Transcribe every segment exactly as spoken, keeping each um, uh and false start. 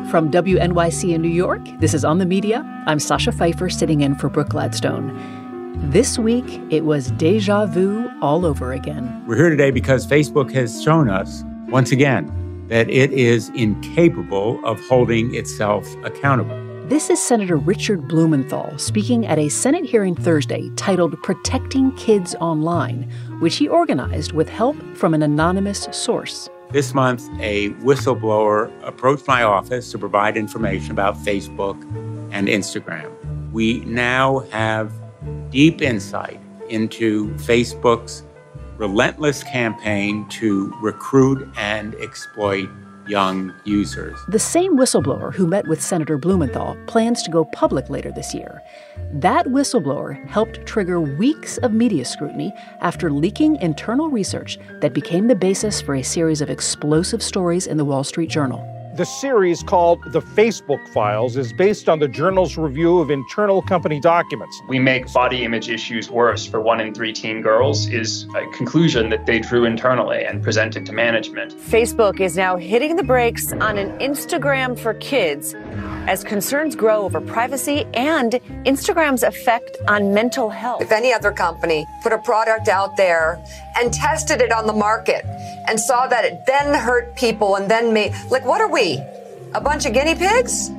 From W N Y C in New York, this is On the Media. I'm Sasha Pfeiffer, sitting in for Brooke Gladstone. This week, it was deja vu all over again. We're here today because Facebook has shown us, once again, that it is incapable of holding itself accountable. This is Senator Richard Blumenthal speaking at a Senate hearing Thursday titled Protecting Kids Online, which he organized with help from an anonymous source. This month, a whistleblower approached my office to provide information about Facebook and Instagram. We now have deep insight into Facebook's relentless campaign to recruit and exploit young users. The same whistleblower who met with Senator Blumenthal plans to go public later this year. That whistleblower helped trigger weeks of media scrutiny after leaking internal research that became the basis for a series of explosive stories in the Wall Street Journal. The series, called The Facebook Files, is based on the Journal's review of internal company documents. We make body image issues worse for one in three teen girls is a conclusion that they drew internally and presented to management. Facebook is now hitting the brakes on an Instagram for kids as concerns grow over privacy and Instagram's effect on mental health. If any other company put a product out there and tested it on the market and saw that it then hurt people and then made, like, what are we? A bunch of guinea pigs?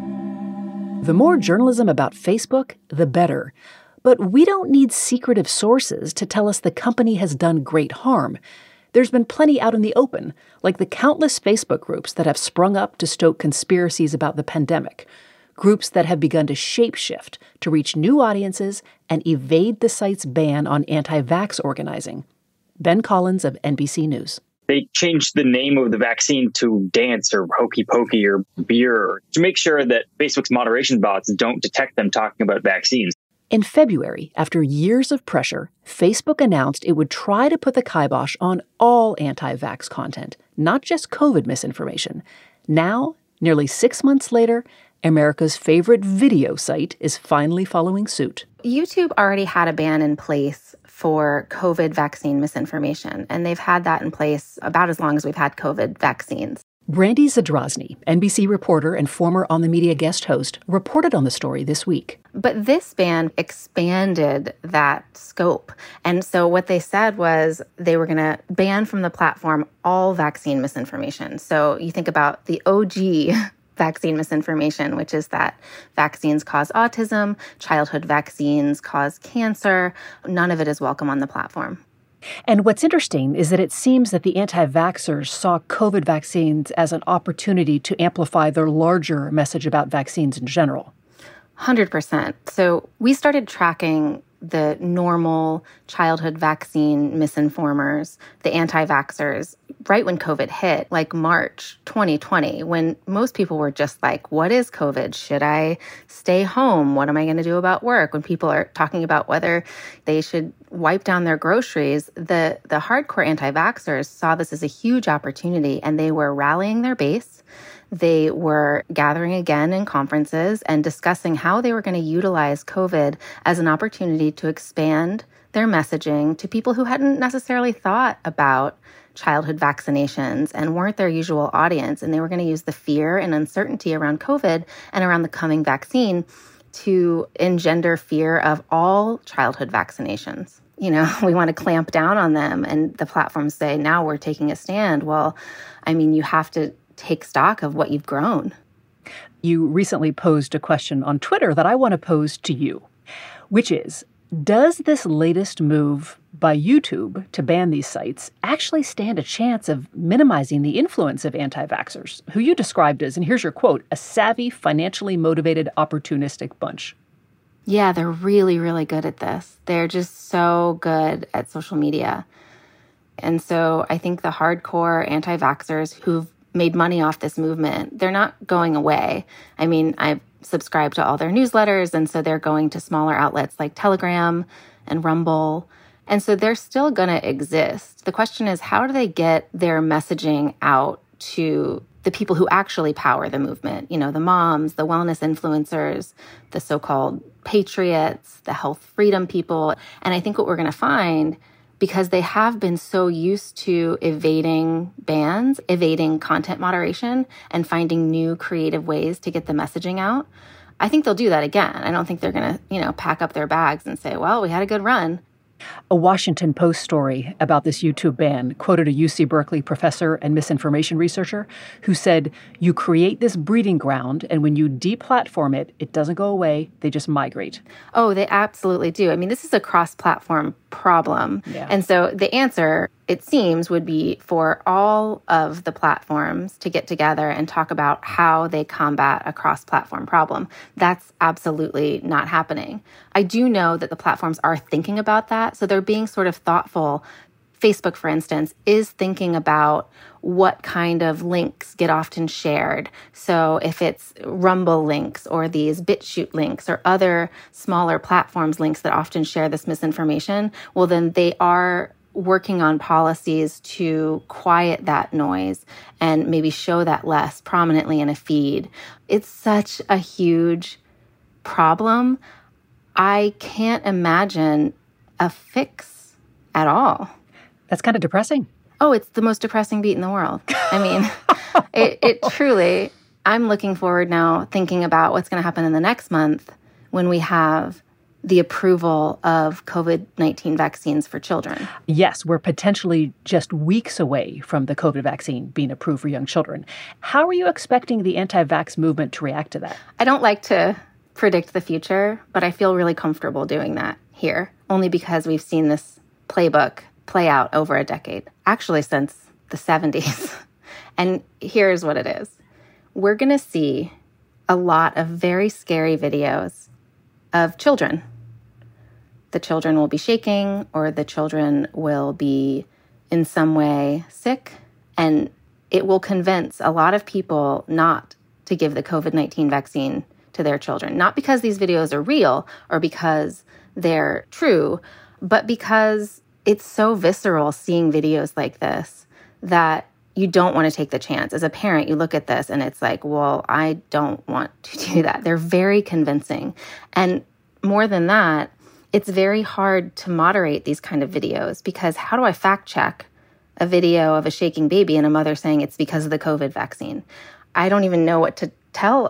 The more journalism about Facebook, the better. But we don't need secretive sources to tell us the company has done great harm. There's been plenty out in the open, like the countless Facebook groups that have sprung up to stoke conspiracies about the pandemic, groups that have begun to shapeshift to reach new audiences and evade the site's ban on anti-vax organizing. Ben Collins of N B C News. They changed the name of the vaccine to Dance or Hokey Pokey or Beer to make sure that Facebook's moderation bots don't detect them talking about vaccines. In February, after years of pressure, Facebook announced it would try to put the kibosh on all anti-vax content, not just COVID misinformation. Now, nearly six months later, America's favorite video site is finally following suit. YouTube already had a ban in place for COVID vaccine misinformation, and they've had that in place about as long as we've had COVID vaccines. Brandy Zadrozny, N B C reporter and former On the Media guest host, reported on the story this week. But this ban expanded that scope. And so what they said was they were going to ban from the platform all vaccine misinformation. So you think about the O G vaccine misinformation, which is that vaccines cause autism, childhood vaccines cause cancer. None of it is welcome on the platform. And what's interesting is that it seems that the anti-vaxxers saw COVID vaccines as an opportunity to amplify their larger message about vaccines in general. one hundred percent. So we started tracking the normal childhood vaccine misinformers, the anti-vaxxers, right when COVID hit, like March twenty twenty, when most people were just like, what is COVID? Should I stay home? What am I going to do about work? When people are talking about whether they should wipe down their groceries, the, the hardcore anti-vaxxers saw this as a huge opportunity, and they were rallying their base. They were gathering again in conferences and discussing how they were going to utilize COVID as an opportunity to expand their messaging to people who hadn't necessarily thought about childhood vaccinations and weren't their usual audience. And they were going to use the fear and uncertainty around COVID and around the coming vaccine to engender fear of all childhood vaccinations. You know, we want to clamp down on them, and the platforms say, now we're taking a stand. Well, I mean, you have to take stock of what you've grown. You recently posed a question on Twitter that I want to pose to you, which is, does this latest move by YouTube to ban these sites actually stand a chance of minimizing the influence of anti-vaxxers, who you described as, and here's your quote, a savvy, financially motivated, opportunistic bunch? Yeah, they're really, really good at this. They're just so good at social media. And so I think the hardcore anti-vaxxers who've made money off this movement, they're not going away. I mean, I subscribe to all their newsletters, and so they're going to smaller outlets like Telegram and Rumble. And so they're still going to exist. The question is, how do they get their messaging out to the people who actually power the movement? You know, the moms, the wellness influencers, the so-called patriots, the health freedom people. And I think what we're going to find because they have been so used to evading bans, evading content moderation, and finding new creative ways to get the messaging out. I think they'll do that again. I don't think they're going to, you know, pack up their bags and say, well, we had a good run. A Washington Post story about this YouTube ban quoted a U C Berkeley professor and misinformation researcher who said, you create this breeding ground, and when you deplatform it, it doesn't go away. They just migrate. Oh, they absolutely do. I mean, this is a cross-platform problem. Yeah. And so the answer, it seems, would be for all of the platforms to get together and talk about how they combat a cross-platform problem. That's absolutely not happening. I do know that the platforms are thinking about that. So they're being sort of thoughtful. Facebook, for instance, is thinking about what kind of links get often shared. So if it's Rumble links or these BitChute links or other smaller platforms links that often share this misinformation, well, then they are working on policies to quiet that noise and maybe show that less prominently in a feed. It's such a huge problem. I can't imagine a fix at all. That's kind of depressing. Oh, it's the most depressing beat in the world. I mean, it, it truly, I'm looking forward now thinking about what's going to happen in the next month when we have the approval of COVID nineteen vaccines for children. Yes, we're potentially just weeks away from the COVID vaccine being approved for young children. How are you expecting the anti-vax movement to react to that? I don't like to predict the future, but I feel really comfortable doing that here, only because we've seen this playbook play out over a decade, actually since the seventies. And here's what it is. We're going to see a lot of very scary videos of children. The children will be shaking, or the children will be in some way sick, and it will convince a lot of people not to give the COVID nineteen vaccine to their children. Not because these videos are real or because they're true, but because it's so visceral seeing videos like this that you don't want to take the chance. As a parent, you look at this and it's like, well, I don't want to do that. They're very convincing. And more than that, it's very hard to moderate these kind of videos, because how do I fact check a video of a shaking baby and a mother saying it's because of the COVID vaccine? I don't even know what to tell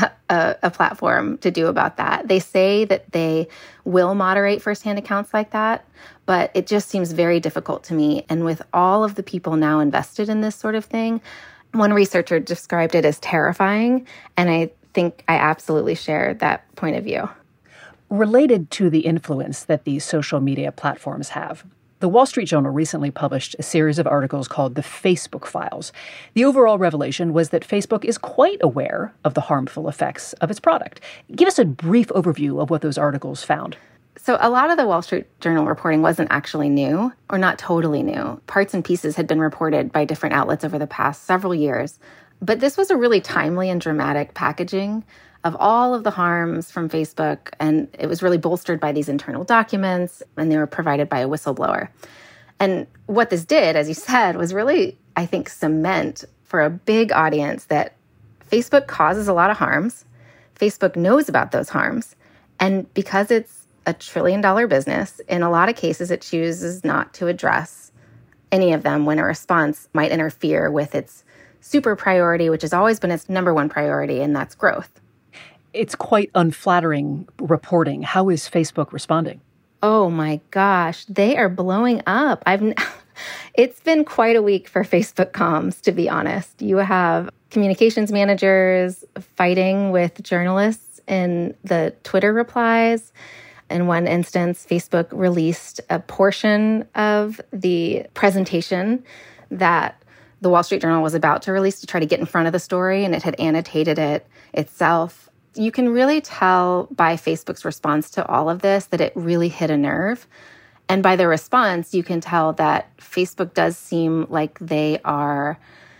a, a platform to do about that. They say that they will moderate firsthand accounts like that, but it just seems very difficult to me. And with all of the people now invested in this sort of thing, one researcher described it as terrifying, and I think I absolutely share that point of view. Related to the influence that these social media platforms have, the Wall Street Journal recently published a series of articles called the Facebook Files. The overall revelation was that Facebook is quite aware of the harmful effects of its product. Give us a brief overview of what those articles found. So a lot of the Wall Street Journal reporting wasn't actually new, or not totally new. Parts and pieces had been reported by different outlets over the past several years. But this was a really timely and dramatic packaging of all of the harms from Facebook, and it was really bolstered by these internal documents, and they were provided by a whistleblower. And what this did, as you said, was really, I think, cement for a big audience that Facebook causes a lot of harms. Facebook knows about those harms. And because it's a trillion dollar business, in a lot of cases, it chooses not to address any of them when a response might interfere with its super priority, which has always been its number one priority, and that's growth. It's quite unflattering reporting. How is Facebook responding? Oh my gosh, they are blowing up. I've n- It's been quite a week for Facebook comms, to be honest. You have communications managers fighting with journalists in the Twitter replies. In one instance, Facebook released a portion of the presentation that the Wall Street Journal was about to release to try to get in front of the story, and it had annotated it itself. You can really tell by Facebook's response to all of this that it really hit a nerve. And by the response, you can tell that Facebook does seem like they are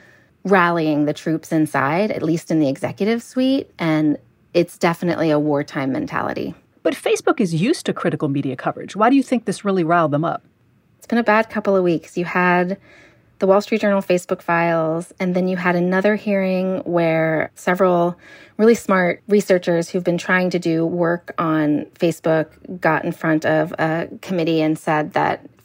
rallying the troops inside, at least in the executive suite. And it's definitely a wartime mentality. But Facebook is used to critical media coverage. Why do you think this really riled them up? It's been a bad couple of weeks. You had the Wall Street Journal Facebook Files, and then you had another hearing where several really smart researchers who've been trying to do work on Facebook got in front of a committee and said that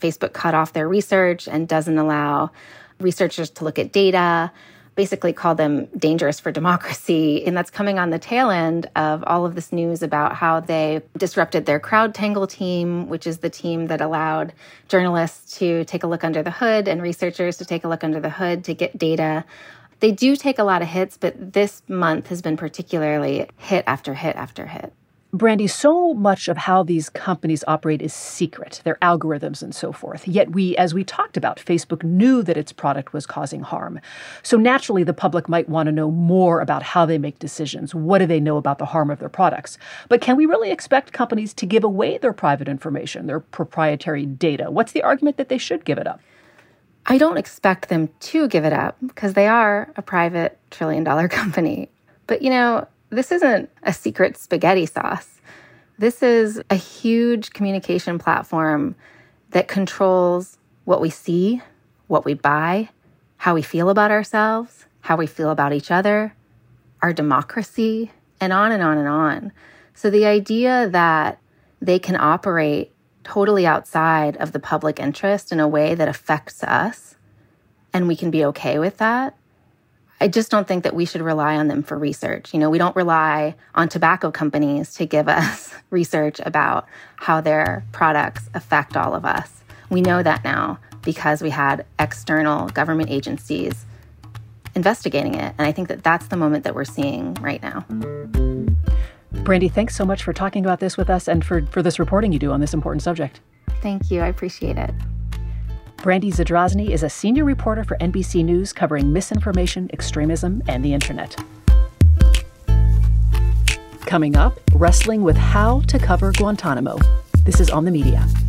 Facebook cut off their research and doesn't allow researchers to look at data, basically call them dangerous for democracy. And that's coming on the tail end of all of this news about how they disrupted their CrowdTangle team, which is the team that allowed journalists to take a look under the hood and researchers to take a look under the hood to get data. They do take a lot of hits, but this month has been particularly hit after hit after hit. Brandy, so much of how these companies operate is secret, their algorithms and so forth. Yet we, as we talked about, Facebook knew that its product was causing harm. So naturally, the public might want to know more about how they make decisions. What do they know about the harm of their products? But can we really expect companies to give away their private information, their proprietary data? What's the argument that they should give it up? I don't expect them to give it up because they are a private trillion dollar company. But, you know, this isn't a secret spaghetti sauce. This is a huge communication platform that controls what we see, what we buy, how we feel about ourselves, how we feel about each other, our democracy, and on and on and on. So the idea that they can operate totally outside of the public interest in a way that affects us, and we can be okay with that, I just don't think that we should rely on them for research. You know, we don't rely on tobacco companies to give us research about how their products affect all of us. We know that now because we had external government agencies investigating it. And I think that that's the moment that we're seeing right now. Brandy, thanks so much for talking about this with us and for, for this reporting you do on this important subject. Thank you. I appreciate it. Brandy Zadrozny is a senior reporter for N B C News covering misinformation, extremism, and the internet. Coming up, wrestling with how to cover Guantanamo. This is On the Media.